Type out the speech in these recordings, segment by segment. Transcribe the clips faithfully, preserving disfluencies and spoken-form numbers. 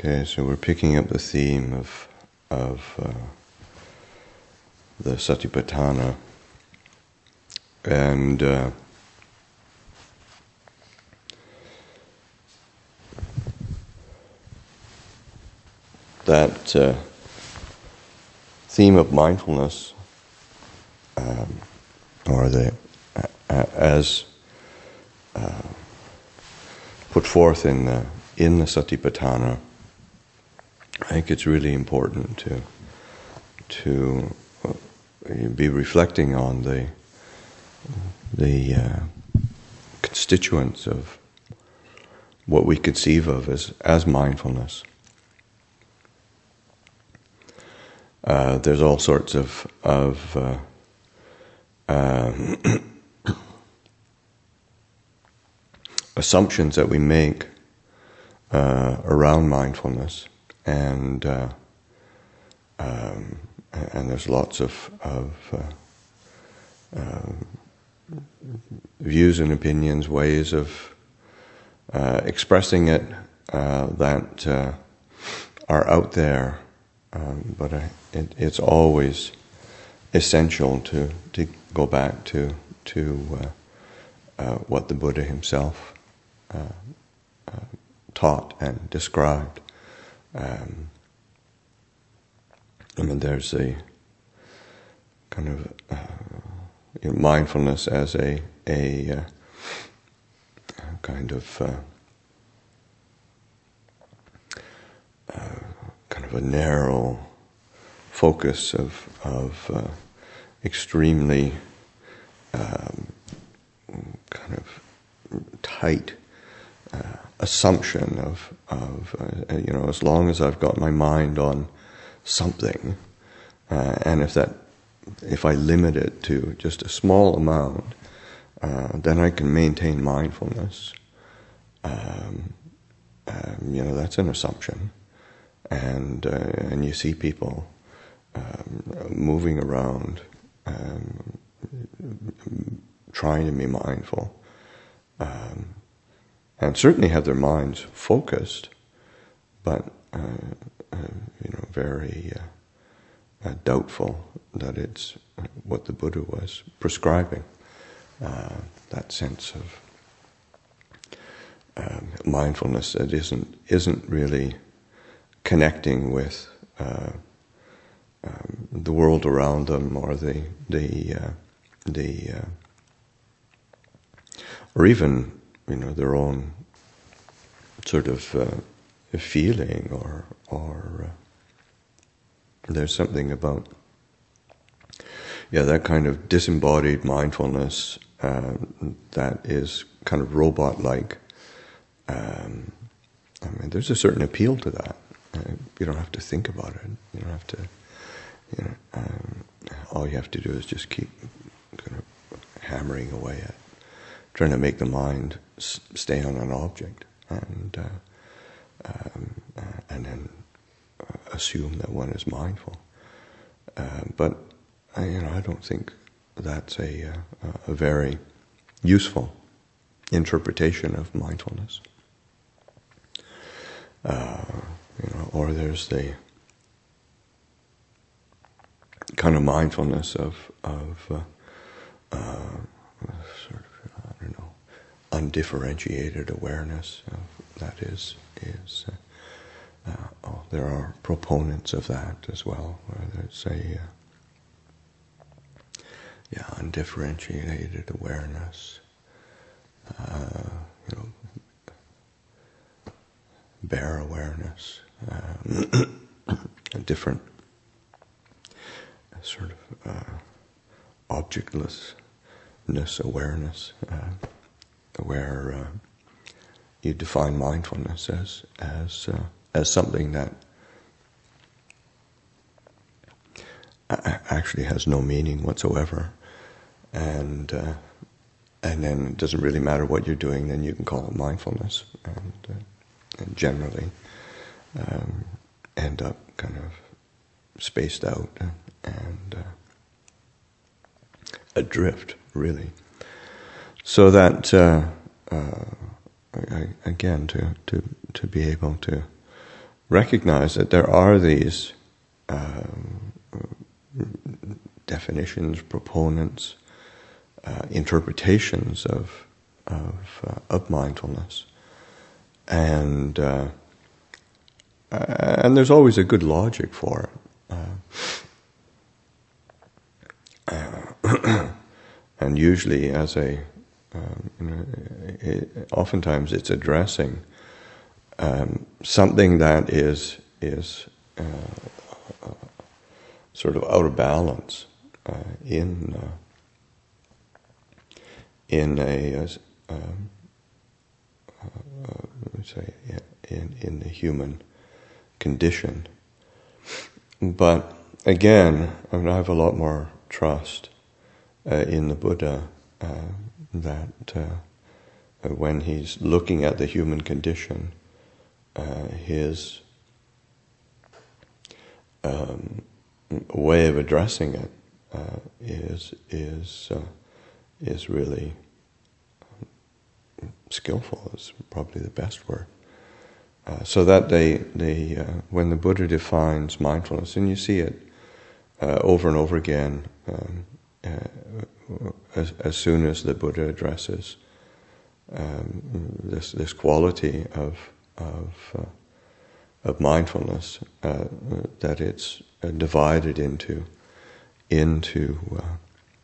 Okay, so we're picking up the theme of of uh, the Satipatthana, and uh, that uh, theme of mindfulness, um, or the uh, as uh, put forth in the in the Satipatthana. I think it's really important to to uh, be reflecting on the the uh, constituents of what we conceive of as as mindfulness. Uh, there's all sorts of of uh, uh, assumptions that we make uh, around mindfulness. And uh, um, and there's lots of of uh, uh, views and opinions, ways of uh, expressing it uh, that uh, are out there, um, but I, it, it's always essential to to go back to to uh, uh, what the Buddha himself uh, uh, taught and described. Um, I mean, there's a kind of uh, you know, mindfulness as a a, uh, a kind of uh, uh, kind of a narrow focus of of uh, extremely um, kind of tight Uh, assumption of of uh, you know, as long as I've got my mind on something, uh, and if that if I limit it to just a small amount, uh, then I can maintain mindfulness. Um, um, you know, that's an assumption, and uh, and you see people um, moving around, um, trying to be mindful. Um, And certainly have their minds focused, but uh, uh, you know, very uh, uh, doubtful that it's what the Buddha was prescribing. Uh, that sense of um, mindfulness that isn't isn't really connecting with uh, um, the world around them, or the the uh, the uh, or even, you know, their own sort of uh, feeling, or or uh, there's something about yeah that kind of disembodied mindfulness uh, that is kind of robot-like. Um, I mean, there's a certain appeal to that. Uh, you don't have to think about it. You don't have to. You know, um, all you have to do is just keep kind of hammering away at trying to make the mind s- stay on an object, and uh, um, uh, and then uh, assume that one is mindful. Uh, but uh, you know, I don't think that's a uh, a very useful interpretation of mindfulness. Uh, you know, or there's the kind of mindfulness of of uh, uh, sort of, I don't know, undifferentiated awareness. Of, that is is uh, uh, oh, there are proponents of that as well, where there's a uh, yeah undifferentiated awareness. Uh, you know, bare awareness, um, a different sort of uh, objectlessness awareness, uh, where uh, you define mindfulness as as uh, as something that actually has no meaning whatsoever, and uh, and then it doesn't really matter what you're doing. Then you can call it mindfulness, and, uh, and generally um, end up kind of spaced out and uh, adrift, really. So that uh, uh, I, again, to, to to be able to recognize that there are these uh, definitions, proponents, uh, interpretations of of, uh, of mindfulness, and uh, and there's always a good logic for it. Uh, uh, and usually, as a um, you know, it, oftentimes it's addressing um, something that is is uh, uh, sort of out of balance uh, in uh, in a uh, um, uh, let me say in in the human condition. But again, I mean, I have a lot more trust uh, in the Buddha uh, that uh, when he's looking at the human condition, uh, his um, way of addressing it uh, is is uh, is really skillful. Is probably the best word. Uh, so that they, they uh, when the Buddha defines mindfulness, and you see it uh, over and over again, um, uh, as, as soon as the Buddha addresses um, this this quality of of uh, of mindfulness, uh, that it's uh, divided into into uh,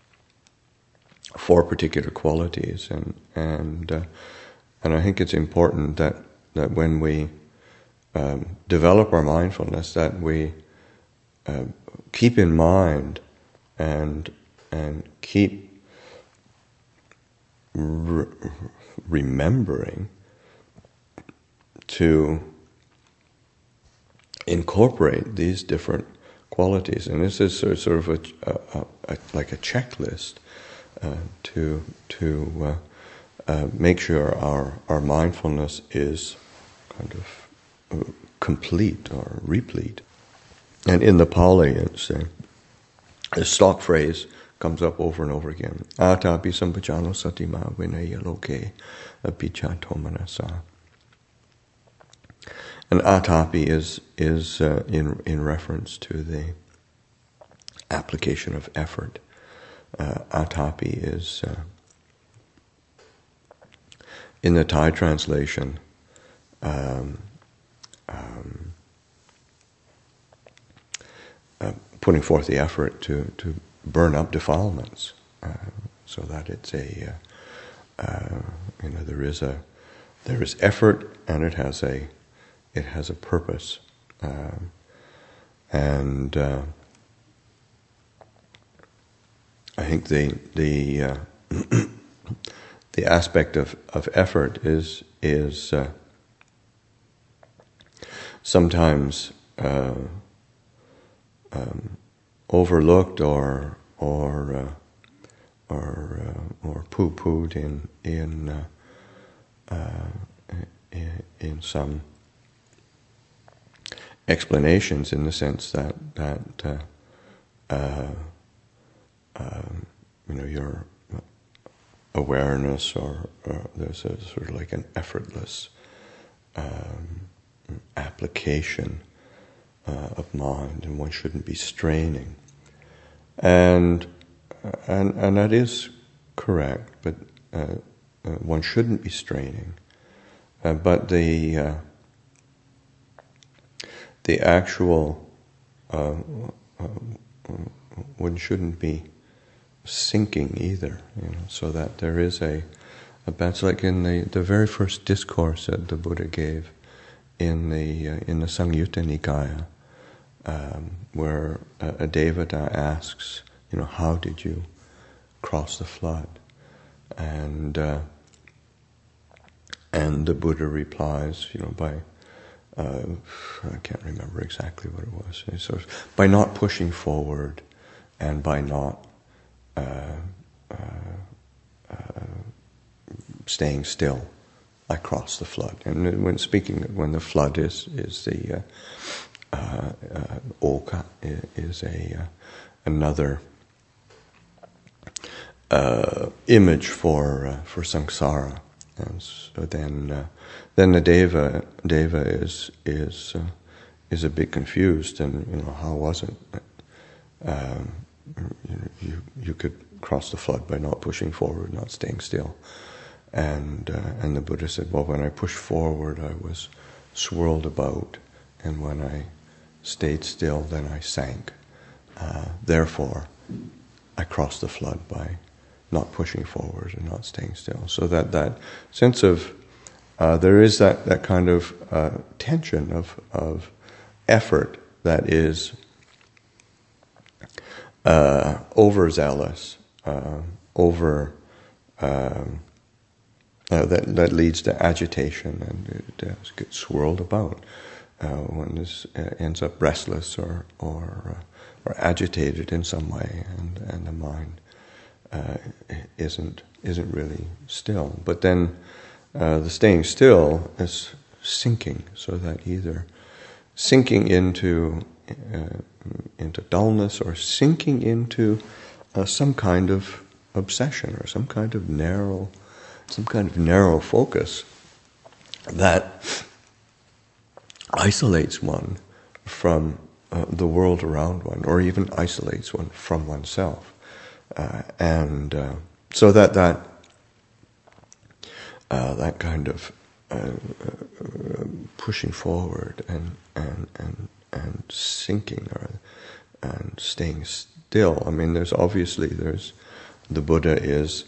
four particular qualities, and and uh, and I think it's important that. that when we um, develop our mindfulness, that we uh, keep in mind and and keep re- remembering to incorporate these different qualities. And this is sort of a, a, a like a checklist uh, to to uh, uh, make sure our our mindfulness is kind of complete or replete. And in the Pali, it's a, a stock phrase comes up over and over again. Atapi sampajano satima vinaya loke apichato manasa. And atapi is is uh, in in reference to the application of effort. Uh, atapi is uh, in the Thai translation. Um, um, uh, putting forth the effort to, to burn up defilements, uh, so that it's a uh, uh, you know there is a there is effort, and it has a it has a purpose, um, and uh, I think the the uh, the aspect of, of effort is is uh, sometimes uh, um, overlooked or or uh, or uh, or poo-pooed in in uh, uh, in, in some explanations, in the sense that that uh, uh, um, you know your awareness or, or there's a sort of like an effortless um, application uh, of mind, and one shouldn't be straining, and and and that is correct, but uh, uh, one shouldn't be straining, uh, but the uh, the actual uh, uh, one shouldn't be sinking either, you know, so that there is a, a that's like in the, the very first discourse that the Buddha gave in the uh, in the Samyutta Nikaya, um, where a, a Devata asks, you know, how did you cross the flood, and uh, and the Buddha replies, you know, by uh, I can't remember exactly what it was. So by not pushing forward, and by not Uh, uh, uh, staying still, I cross the flood. And when speaking, when the flood is is the uh, uh, uh, oka is a uh, another uh, image for uh, for samsara, and so then uh, then the deva deva is is uh, is a bit confused, and you know, how was it? Um, you you could cross the flood by not pushing forward, not staying still. And uh, and the Buddha said, well, when I pushed forward, I was swirled about, and when I stayed still, then I sank. Uh, therefore, I crossed the flood by not pushing forward and not staying still. So that, that sense of, uh, there is that, that kind of uh, tension of, of effort that is uh, overzealous, uh, over, um, uh, that, that leads to agitation, and it uh, gets swirled about. Uh, one is, uh, ends up restless or or, uh, or agitated in some way, and, and the mind uh, isn't isn't really still. But then uh, the staying still is sinking, so that either sinking into uh, into dullness or sinking into uh, some kind of obsession or some kind of narrow some kind of narrow focus that isolates one from uh, the world around one, or even isolates one from oneself, uh, and uh, so that that uh, that kind of uh, uh, pushing forward and and and and sinking or and staying still. I mean, there's obviously there's the Buddha is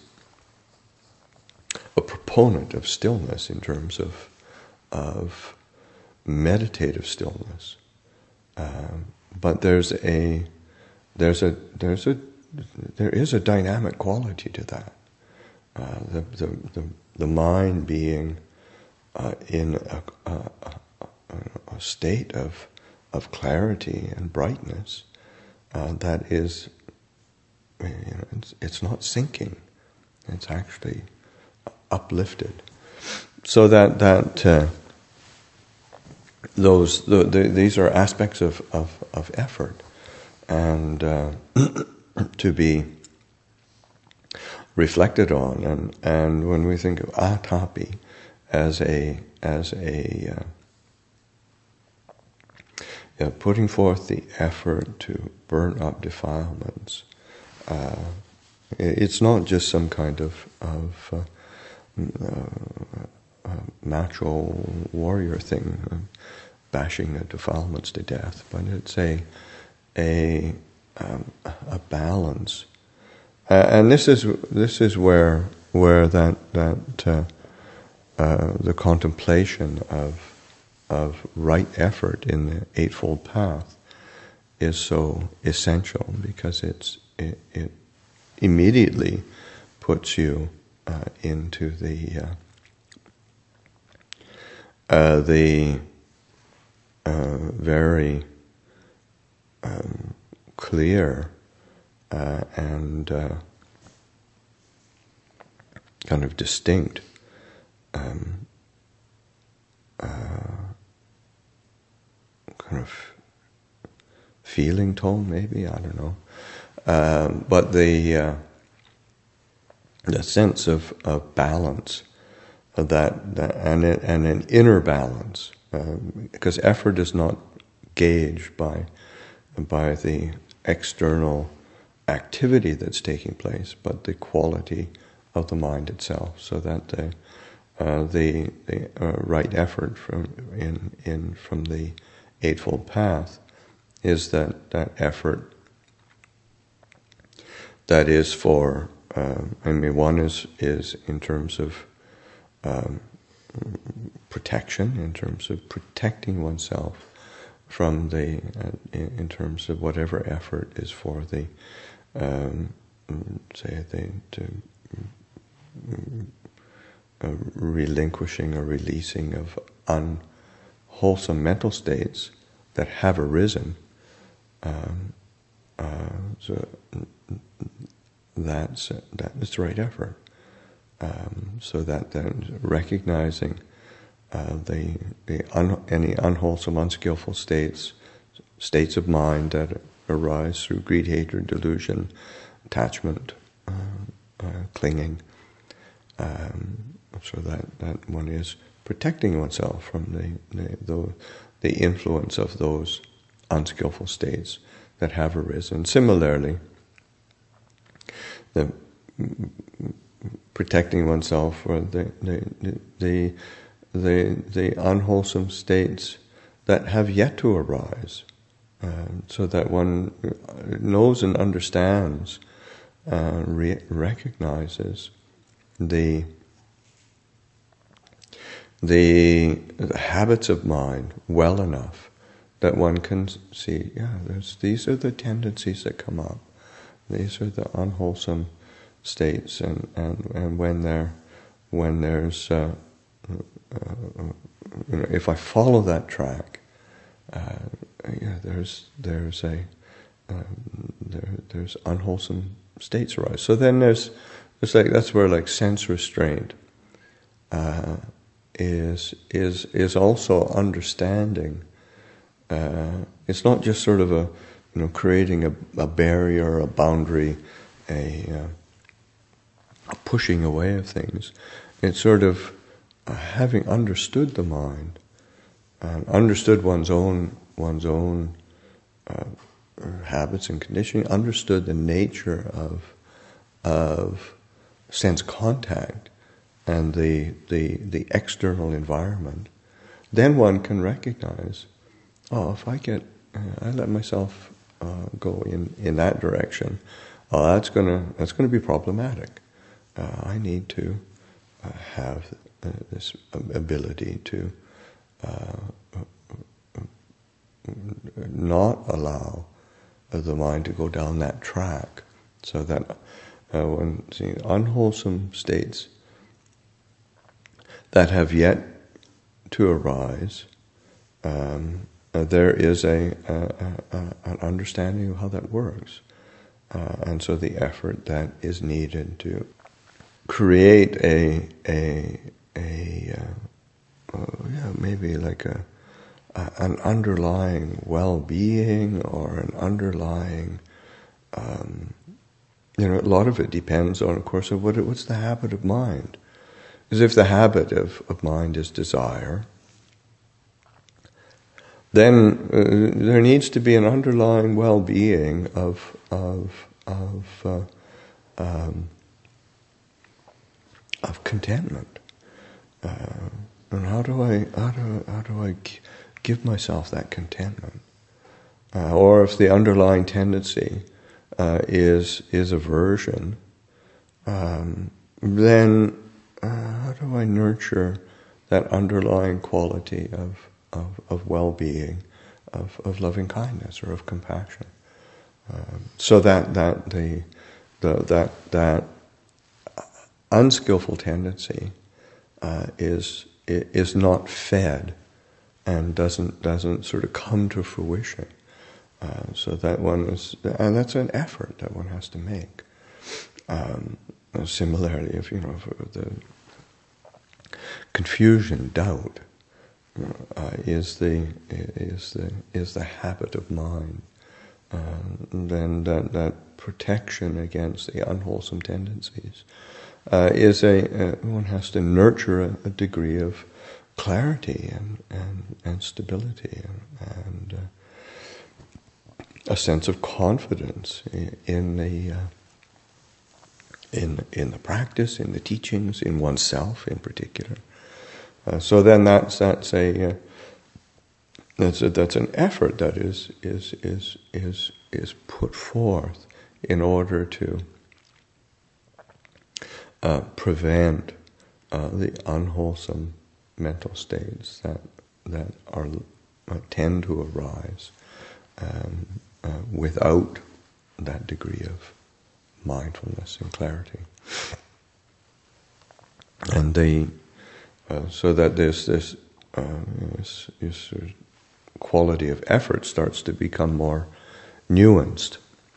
a proponent of stillness in terms of of meditative stillness, um, but there's a there's a there's a there is a dynamic quality to that. Uh, the, the the the mind being uh, in a, a, a, a state of of clarity and brightness uh, that is, you know, it's, it's not sinking; it's actually uplifted. So that that. Uh, Those the, the, these are aspects of, of, of effort, and uh, to be reflected on. And, and when we think of atapi as a as a uh, yeah, putting forth the effort to burn up defilements, uh, it's not just some kind of of uh, uh, uh, macho warrior thing. Uh, bashing the defilements to death, but it's a a um, a balance, uh, and this is this is where where that that uh, uh, the contemplation of of right effort in the Eightfold Path is so essential, because it's it, it immediately puts you uh, into the uh, uh, the Uh, very um, clear uh, and uh, kind of distinct um, uh, kind of feeling tone, maybe, I don't know. Um, but the uh, the sense of, of balance, of that, that and, it, and an inner balance. Um, because effort is not gauged by by the external activity that's taking place, but the quality of the mind itself. So that the uh, the, the uh, right effort from in in from the Eightfold Path is that that effort that is for um, I mean, one is is in terms of um, protection, in terms of protecting oneself from the, uh, in, in terms of whatever effort is for the, um, say, the to, uh, relinquishing or releasing of unwholesome mental states that have arisen. Um, uh, so that's that is the right effort. Um, so that then recognizing uh, the the un, any unwholesome, unskillful states, states of mind that arise through greed, hatred, delusion, attachment, uh, uh, clinging. Um, so that, that one is protecting oneself from the, the, the, the influence of those unskillful states that have arisen. Similarly, the protecting oneself for the the, the the the unwholesome states that have yet to arise, uh, so that one knows and understands, uh, re- recognizes the, the the habits of mind well enough that one can see, yeah, there's these are the tendencies that come up. These are the unwholesome states, and, and, and when there, when there's, uh, uh, you know, if I follow that track, uh, yeah, there's there's a uh, there, there's unwholesome states arise. So then there's it's like that's where like sense restraint uh, is is is also understanding. Uh, it's not just sort of a you know creating a, a barrier, a boundary, a, uh, a pushing away of things. It's sort of uh, having understood the mind and understood one's own one's own uh, habits and conditioning, understood the nature of of sense contact and the the the external environment. Then one can recognize, oh, if I get uh, I let myself uh, go in, in that direction, oh, that's gonna that's gonna be problematic. Uh, I need to uh, have uh, this ability to uh, not allow the mind to go down that track, so that uh, when see unwholesome states that have yet to arise, um, uh, there is a, a, a, a an understanding of how that works, uh, and so the effort that is needed to create a a a uh, uh, yeah maybe like a, a an underlying well-being or an underlying um, you know a lot of it depends on, of course, of what it, what's the habit of mind. Because if the habit of, of mind is desire, then uh, there needs to be an underlying well-being of of of uh, um, of contentment. Uh, and how do I how do how do I give myself that contentment? Uh, or if the underlying tendency uh, is is aversion, um, then uh, how do I nurture that underlying quality of of, of well-being, of, of loving kindness or of compassion, um, so that that the, the that that unskillful tendency uh, is is not fed and doesn't doesn't sort of come to fruition. Uh, so that one is, and that's an effort that one has to make. Um, similarly, if you know, for the confusion, doubt uh, is the is the is the habit of mind. Uh, then that that protection against the unwholesome tendencies uh, is a uh, one has to nurture a, a degree of clarity and and, and stability and. and uh, a sense of confidence in the uh, in in the practice, in the teachings, in oneself in particular. Uh, so then that's that's a uh, that's a, that's an effort that is is is is is put forth in order to uh, prevent uh, the unwholesome mental states that that are uh, tend to arise. Um, Uh, without that degree of mindfulness and clarity, and the uh, so that there's this, uh, this, this sort of quality of effort starts to become more nuanced.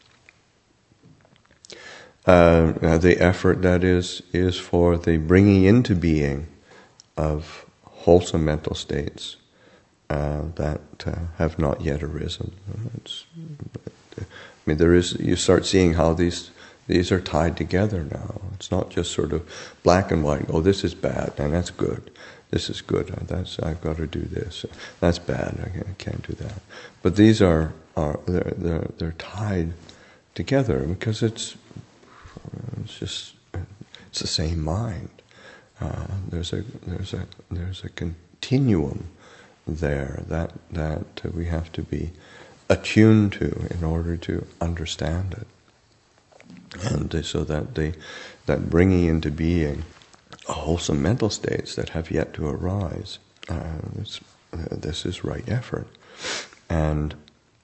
Uh, uh, the effort that is is for the bringing into being of wholesome mental states Uh, that uh, have not yet arisen. It's, I mean, there is. You start seeing how these these are tied together now. It's not just sort of black and white. Oh, this is bad and that's good. this is good. That's I've got to do this. That's bad. I can't do that. But these are are they're they're, they're tied together because it's it's just it's the same mind. Uh, there's a there's a there's a continuum there that that we have to be attuned to in order to understand it, and so that they that bringing into being wholesome mental states that have yet to arise. Uh, this, uh, this is right effort, and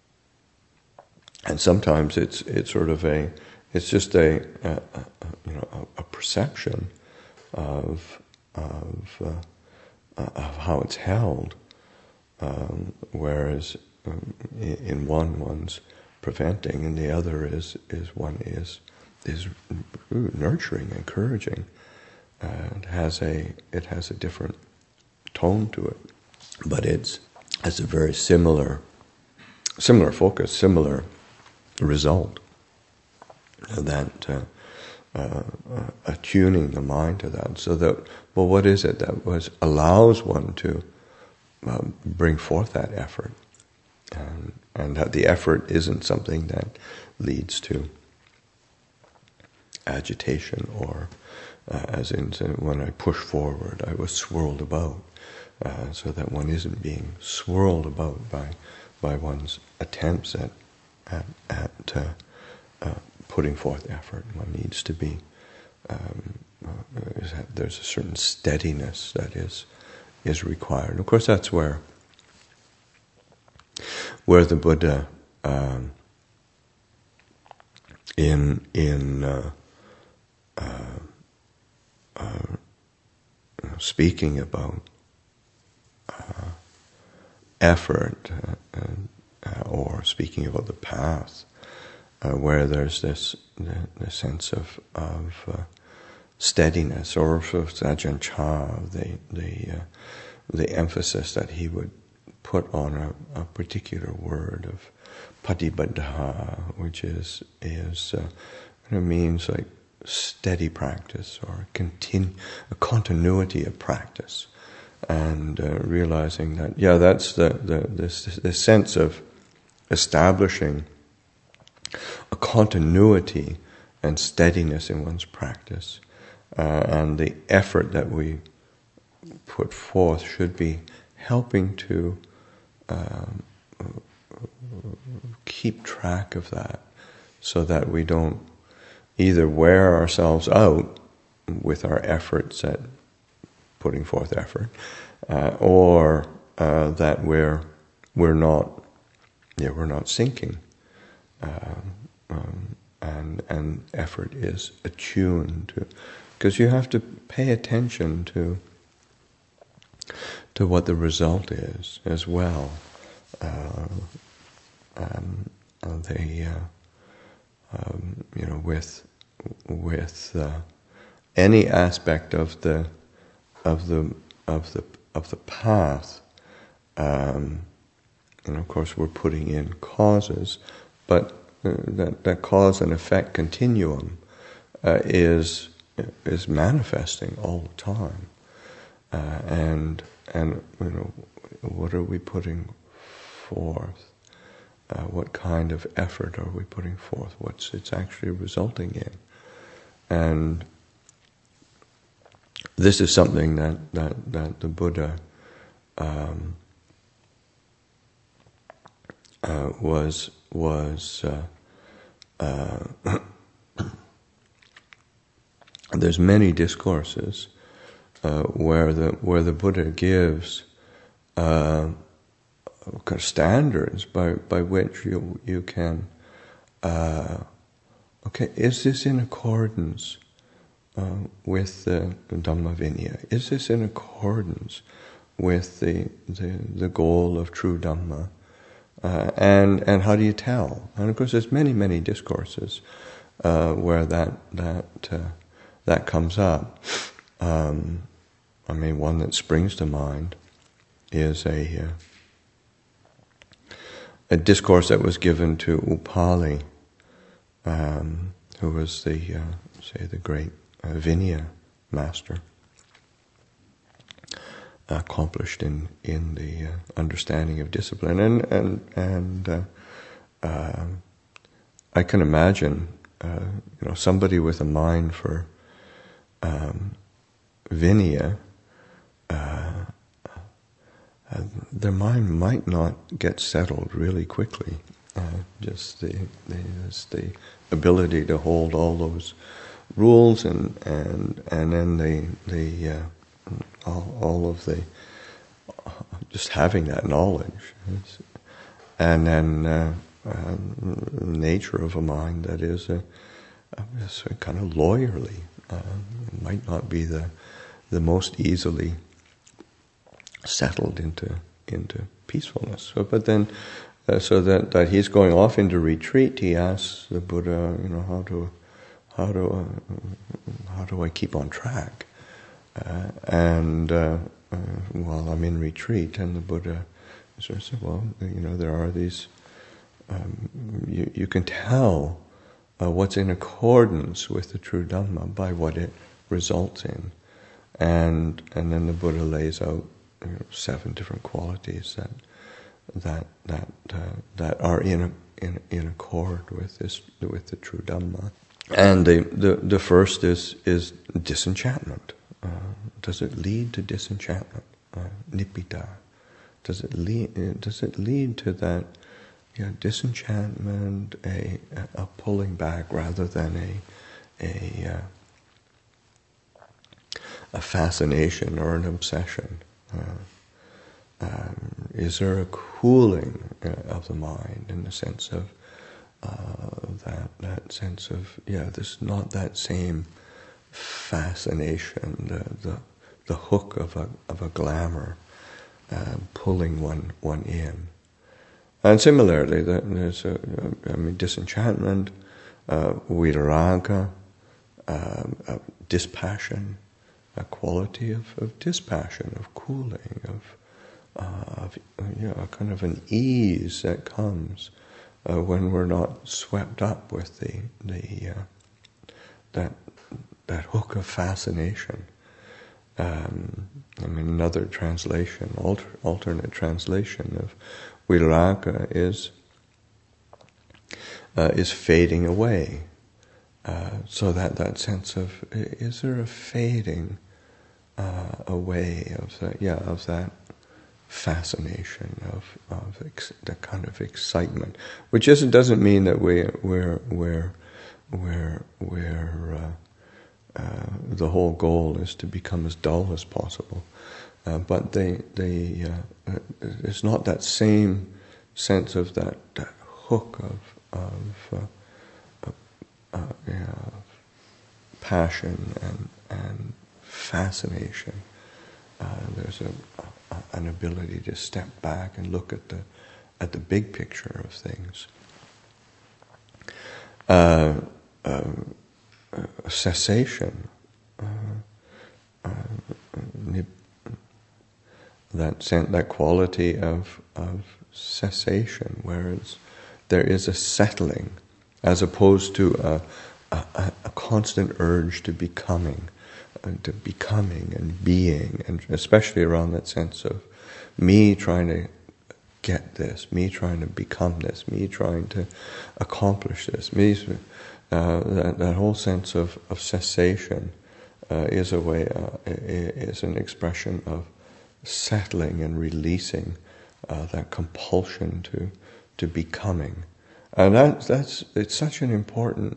and sometimes it's it's sort of a it's just a, a, a you know a, a perception of of uh, of how it's held, um, whereas um, in one one's preventing, and the other is is one is is nurturing, encouraging. Uh, it has a it has a different tone to it, but it's has a very similar similar focus, similar result. That uh, uh, uh, attuning the mind to that, so that well, what is it that was allows one to um, bring forth that effort, and, and that the effort isn't something that leads to agitation or. Uh, as in, so when I push forward, I was swirled about, uh, so that one isn't being swirled about by by one's attempts at at, at uh, uh, putting forth effort. One needs to be. Um, uh, there's a certain steadiness that is is required. And of course, that's where where the Buddha um, in in. Uh, uh, Uh, speaking about uh, effort, uh, uh, or speaking about the path, uh, where there's this the, the sense of of uh, steadiness, or for Ajahn Chah, the the uh, the emphasis that he would put on a, a particular word of patibaddha, which is is uh, it means like steady practice, or a, continu- a continuity of practice, and uh, realizing that yeah, that's the the this the sense of establishing a continuity and steadiness in one's practice, uh, and the effort that we put forth should be helping to um, keep track of that, so that we don't either wear ourselves out with our efforts at putting forth effort, uh, or uh, that we're we're not yeah we're not sinking, um, um, and and effort is attuned to, because you have to pay attention to to what the result is as well. Uh, um, they uh, um, you know with with uh, any aspect of the of the of the of the path, um, and of course we're putting in causes, but uh, that that cause and effect continuum uh, is is manifesting all the time, uh, and and you know what are we putting forth? Uh, what kind of effort are we putting forth? What's it's actually resulting in? And this is something that, that, that the Buddha um, uh, was was uh, uh, there's many discourses uh, where the where the Buddha gives uh, standards by by which you you can. Uh, Okay, is this in accordance uh, with the Dhamma Vinaya? Is this in accordance with the the, the goal of true Dhamma? Uh, and and how do you tell? And of course, there's many many discourses uh, where that that uh, that comes up. Um, I mean, one that springs to mind is a uh, a discourse that was given to Upali. Um, who was the, uh, say, the great uh, Vinaya master. accomplished in in the uh, understanding of discipline. And and and uh, uh, I can imagine, uh, you know, somebody with a mind for um, Vinaya. Uh, uh, their mind might not get settled really quickly. Uh, just the, the just the ability to hold all those rules and and and then the the uh, all, all of the uh, just having that knowledge, it's, and then uh, uh, nature of a mind that is a, a, a kind of lawyerly, uh, might not be the the most easily settled into into peacefulness. So, but then, uh, so that, that he's going off into retreat, he asks the Buddha, you know, how do how do uh, how do I keep on track? Uh, and uh, uh, while I'm in retreat, and the Buddha sort of said, well, you know, there are these. Um, you you can tell uh, what's in accordance with the true Dhamma by what it results in, and and then the Buddha lays out, you know, seven different qualities that that that uh, that are in a, in in accord with this with the true Dhamma. And the the, the first is is disenchantment. Uh, does it lead to disenchantment? Uh, nibbida. Does it lead? Does it lead to that? Yeah, disenchantment, a a pulling back rather than a a uh, a fascination or an obsession. Uh, um, is there a cooling uh, of the mind in the sense of uh, that that sense of yeah, there's not that same fascination, the the, the hook of a of a glamour uh, pulling one one in. And similarly, there's a, I mean, disenchantment, uh, viraga, uh, uh, dispassion, a quality of, of dispassion, of cooling, of, uh, of you know, a kind of an ease that comes uh, when we're not swept up with the the uh, that that hook of fascination. Um, I mean, another translation, alter, alternate translation of viraga is uh, is fading away. Uh, so that, that sense of, is there a fading uh, away of that? Yeah, of that fascination, of of ex, that kind of excitement, which isn't doesn't mean that we we're we're we're we're uh, uh, the whole goal is to become as dull as possible. Uh, but they, they, uh, uh, it's not that same sense of that, that hook of, of, uh, of uh, yeah, passion and and fascination. Uh, there's a, a an ability to step back and look at the at the big picture of things. Uh, uh, uh, cessation. Uh, uh, That sense, that quality of of cessation, where it's, there is a settling, as opposed to a, a, a constant urge to becoming, uh, to becoming and being, and especially around that sense of me trying to get this, me trying to become this, me trying to accomplish this. Me, uh, that, that whole sense of of cessation uh, is a way, uh, is an expression of settling and releasing uh, that compulsion to to becoming, and that that's it's such an important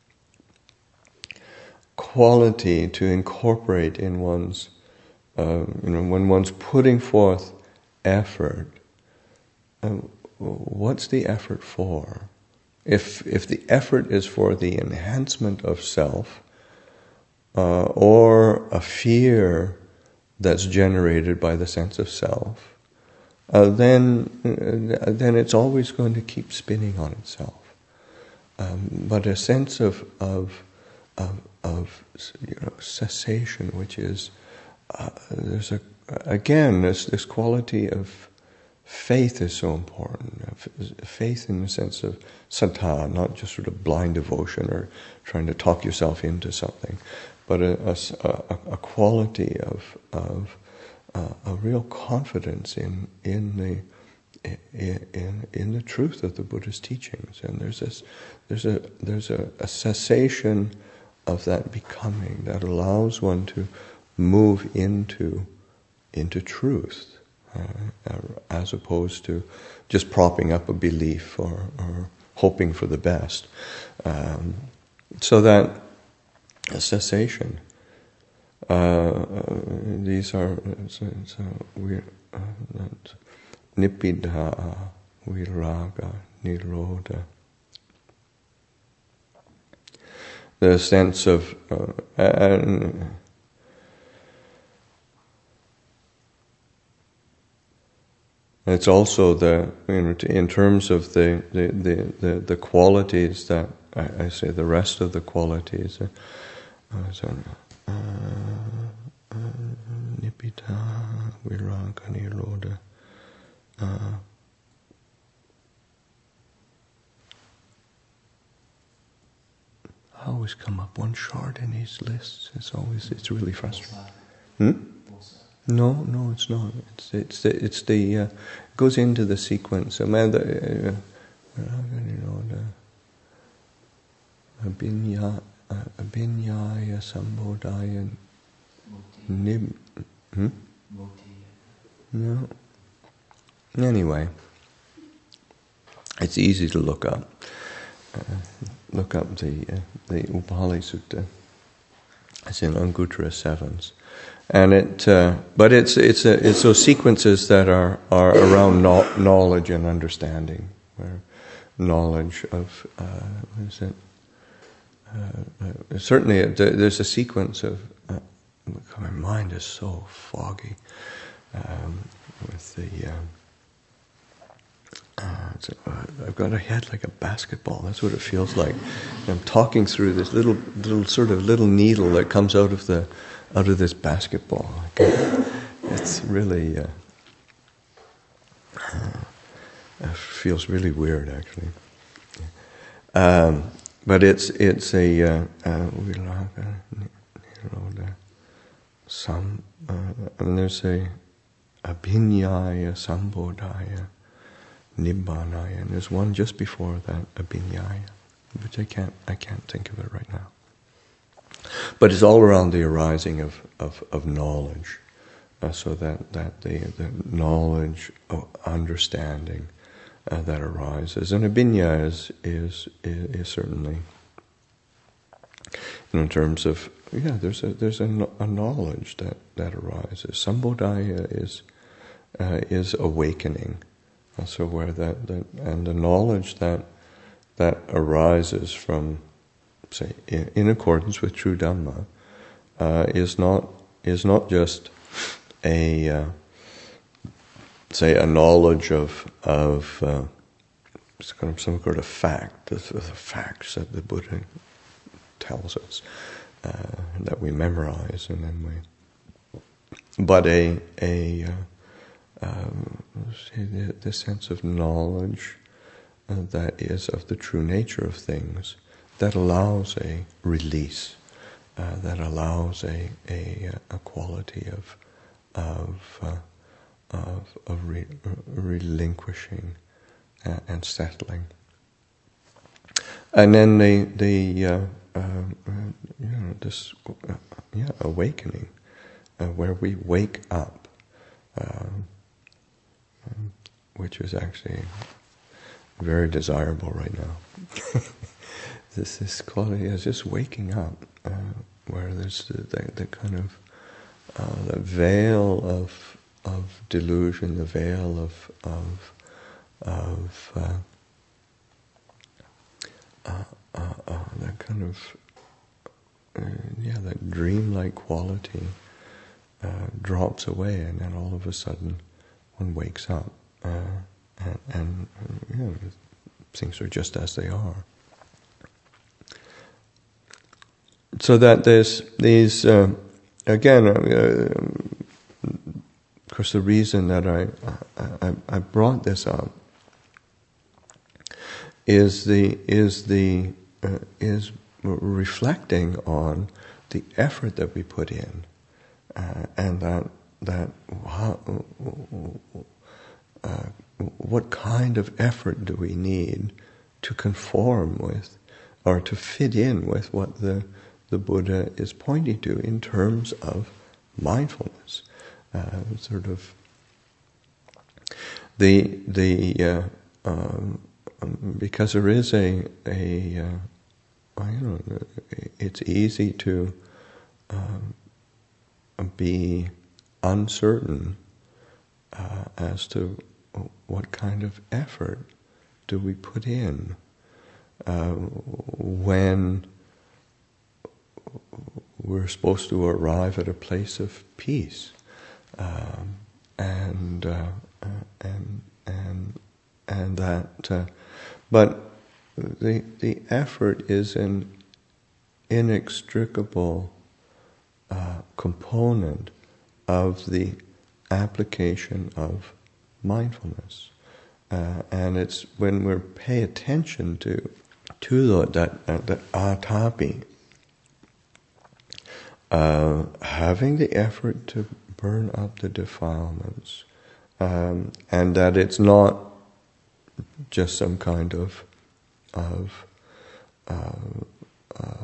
quality to incorporate in one's uh, you know when one's putting forth effort. Uh, what's the effort for? If if the effort is for the enhancement of self uh, or a fear that's generated by the sense of self, uh, then uh, then it's always going to keep spinning on itself. Um, but a sense of of of, of you know, cessation, which is uh, there's a again this this quality of faith is so important. Faith in the sense of saddha, not just sort of blind devotion or trying to talk yourself into something, but a, a, a quality of of uh, a real confidence in in the in, in in the truth of the Buddha's teachings, and there's this there's a there's a, a cessation of that becoming that allows one to move into into truth, uh, as opposed to just propping up a belief or, or hoping for the best. Um, so that a cessation. Uh, uh, these are so, so we uh, nibbida, viraga, nirodha. The sense of uh, and it's also the, you know, in terms of the the, the, the, the qualities that I, I say the rest of the qualities. Uh, uh, so, uh, uh, nibbida, viraga, nirodha. Uh, I always come up one short in these lists. It's always it's really frustrating. Hmm? No, no, it's not. It's it's the it's the uh, goes into the sequence. I mean, the, uh, you know, the abhinya, uh, abhinyaya sambodhaya nib. Hmm? No. Anyway, it's easy to look up. Uh, look up the uh, the Upali Sutta. It's in Anguttara Sevens, and it. Uh, but it's it's a, it's those sequences that are are around no, knowledge and understanding, where knowledge of uh, what is it? Uh, uh, certainly, there's a sequence of. Uh, my mind is so foggy um, with the. Uh, Uh, so, uh, I've got a head like a basketball. That's what it feels like. I'm talking through this little, little sort of little needle that comes out of the, out of this basketball. It's really, uh, uh, it feels really weird actually. Um, but it's it's a uh, uh, some, uh, and there's a abhinyaya sambodhaya. Nibbanaya, and there's one just before that, abhinyaya, which I can't I can't think of it right now. But it's all around the arising of of, of knowledge, uh, so that that the the knowledge of understanding uh, that arises, and abhinya is is is, is certainly, you know, in terms of yeah, there's a there's a, a knowledge that that arises. Sambodhaya is uh, is awakening. So where that, that and the knowledge that that arises from, say, in, in accordance with true Dhamma, uh, is not is not just a uh, say a knowledge of of uh, some sort of fact, the, the facts that the Buddha tells us uh, that we memorize and then we, but a a uh, Um, the, the sense of knowledge uh, that is of the true nature of things, that allows a release, uh, that allows a a, a quality of of uh, of, of re, relinquishing uh, and settling, and then the the uh, uh, you know this uh, yeah awakening, uh, where we wake up. Uh, Um, which is actually very desirable right now. this this quality is just waking up, uh, where there's the, the, the kind of uh, the veil of of delusion, the veil of of of uh, uh, uh, uh, that kind of uh, yeah, that dreamlike quality uh, drops away, and then all of a sudden. One wakes up, uh, and, and you know, things are just as they are. So that there's these uh, again. Uh, of course, the reason that I, I I brought this up is the is the uh, is reflecting on the effort that we put in, uh, and that that how, uh, what kind of effort do we need to conform with or to fit in with what the the Buddha is pointing to in terms of mindfulness, uh, sort of the the uh, um, because there is a a uh, you know it's easy to um, be uncertain uh, as to what kind of effort do we put in uh, when we're supposed to arrive at a place of peace, um, and uh, and and and that, uh, but the the effort is an inextricable uh, component of the application of mindfulness, uh, and it's when we pay attention to to that uh, that atapi. Uh, having the effort to burn up the defilements, um, and that it's not just some kind of of uh, uh,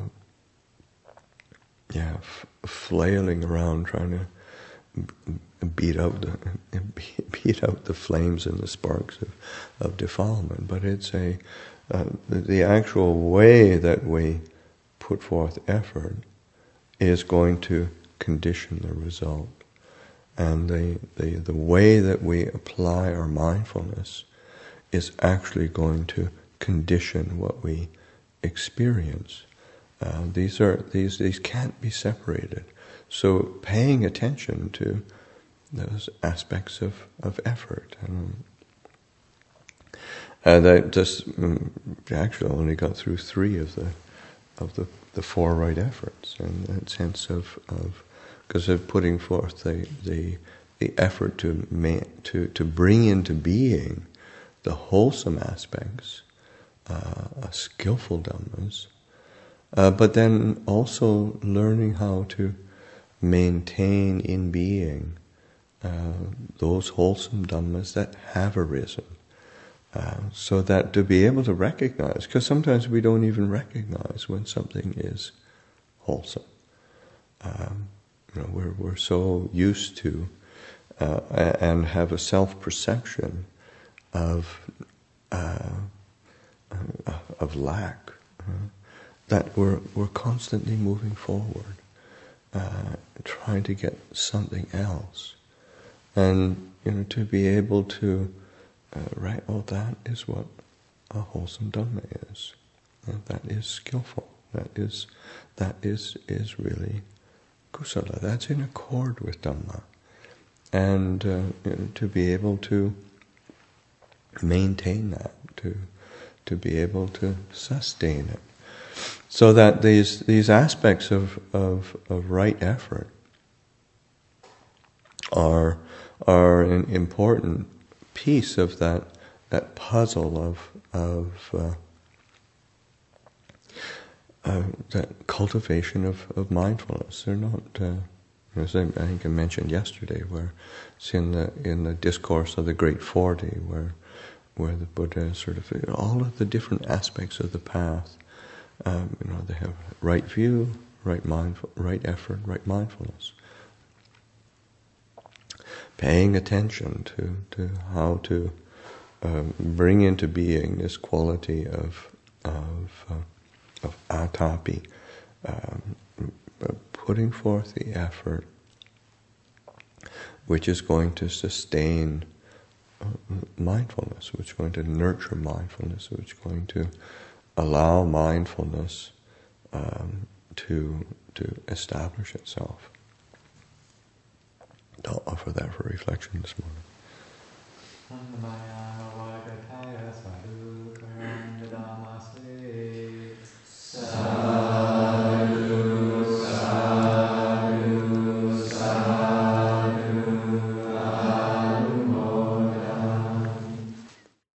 yeah f- flailing around trying to b- beat out the beat out the flames and the sparks of, of defilement, but it's a uh, the, the actual way that we put forth effort is going to condition the result. And the, the, the way that we apply our mindfulness is actually going to condition what we experience. Uh, these are these these can't be separated. So paying attention to those aspects of, of effort. And, and I just um, actually only got through three of the of the the four right efforts, and that sense of, of because of putting forth the the, the effort to ma- to to bring into being the wholesome aspects, uh, skillful dhammas, uh, but then also learning how to maintain in being uh, those wholesome dhammas that have arisen. Uh, so that to be able to recognize, because sometimes we don't even recognize when something is wholesome. Um, you know, we're we're so used to uh, and have a self-perception of uh, of lack uh, that we're we're constantly moving forward, uh, trying to get something else, and you know to be able to. Uh, right, oh, that is what a wholesome dhamma is. And that is skillful. That is, that is is really kusala. That's in accord with dhamma, and uh, you know, to be able to maintain that, to to be able to sustain it, so that these these aspects of of, of right effort are are an important piece of that that puzzle of of uh, uh, that cultivation of, of mindfulness. They're not, uh, as I, I think I mentioned yesterday, where it's in the in the discourse of the Great Forty, where where the Buddha sort of all of the different aspects of the path. Um, you know, they have right view, right mindful, right effort, right mindfulness. Paying attention to, to how to um, bring into being this quality of of, uh, of atapi, um, putting forth the effort which is going to sustain uh, mindfulness, which is going to nurture mindfulness, which is going to allow mindfulness um, to to establish itself. I'll offer that for reflection this morning.